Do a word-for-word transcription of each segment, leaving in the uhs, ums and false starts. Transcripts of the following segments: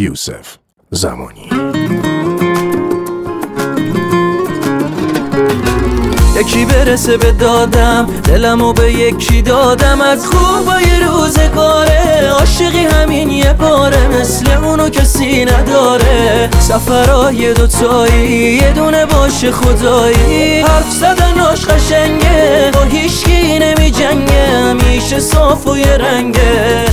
یوسف زمانی. یکی برسه به دادم، دلمو به یکی دادم. از خوبای روزگاره عاشقی همین یه باره، مثل اونو کسی نداره. سفرهای دوتایی یه دونه باشه خدایی. حرف زدناش قشنگه، با هیچکی نمی جنگه، همیشه صاف و یه رنگه.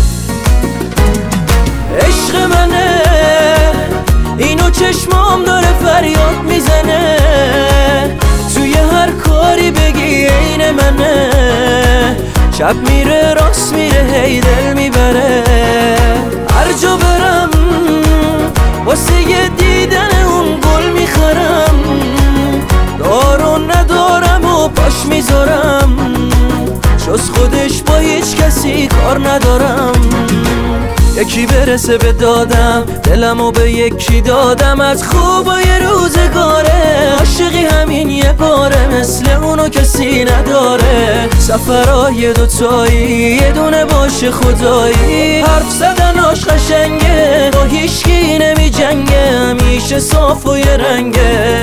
عشق منه اینو چشمام داره فریاد میزنه. توی هر کاری بگی عین منه. چپ میره راست میره هی دل میبره. هر جا برم واسه یه دیدن اون گل میخرم. دارو ندارم و پاش میذارم، جز خودش با هیچ کسی کار ندارم. یکی برسه به دادم، دلمو به یکی دادم. از خوبای روزگاره عاشقی همین یه باره، مثل اونو کسی نداره. سفرهای دوتایی یه دونه باشه خدایی. حرف زدناش قشنگه، با هیچکی نمی جنگه، همیشه صاف و یه رنگه.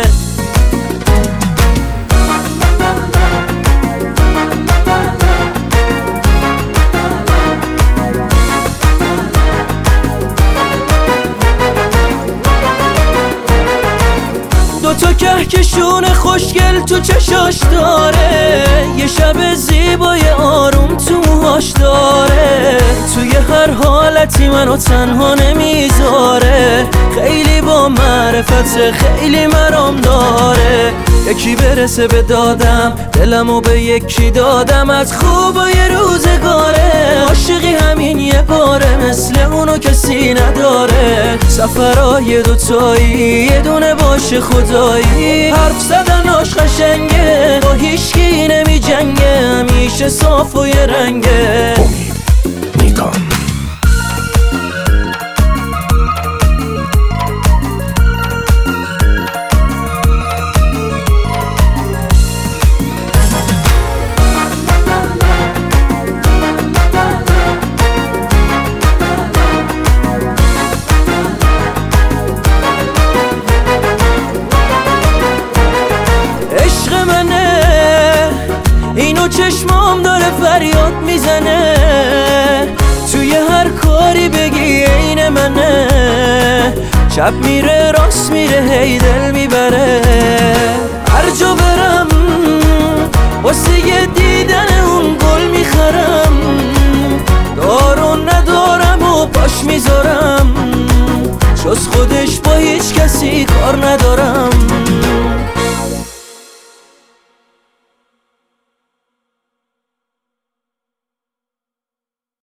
دوتا کهکشون خوشگل تو چشاش داره، یه شب زیبای آروم تو موهاش داره. توی هر حالتی منو تنها نمیذاره، خیلی با معرفت خیلی مرام داره. یکی برسه به دادم، دلمو به یکی دادم. از خوبای روزگاره عاشقی همین یه باره، مثل اونو کسی نداره. سفرهای دوتایی یه دونه باشه خدایی. حرف زدناش قشنگه، با هیچکی نمی جنگه، همیشه صاف و یه رنگه. امید نیکان. اینو چشمام داره فریاد میزنه. توی هر کاری بگی عین منه. چپ میره راست میره هی دل میبره. هر جا برم واسه یه دیدن اون گل میخرم. دارو ندارم و پاش میذارم، جز خودش با هیچ کسی کار ندارم.